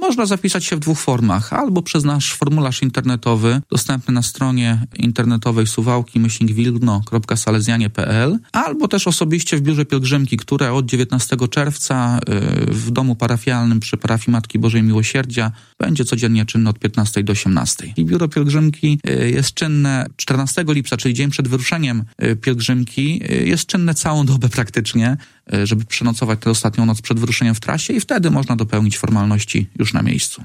Można zapisać się w 2 formach. Albo przez nasz formularz internetowy dostępny na stronie internetowej suwałki-wilgno.salezjanie.pl, albo też osobiście w biurze pielgrzymki, które od 19 czerwca w domu parafialnym przy parafii Matki Bożej Miłosierdzia będzie codziennie czynne od 15 do 18. I biuro pielgrzymki jest czynne 14 lipca, czyli dzień przed wyruszeniem pielgrzymki, jest czynne całą dobę praktycznie, żeby przenocować tę ostatnią noc przed wyruszeniem w trasie i wtedy można dopełnić formalności już na miejscu.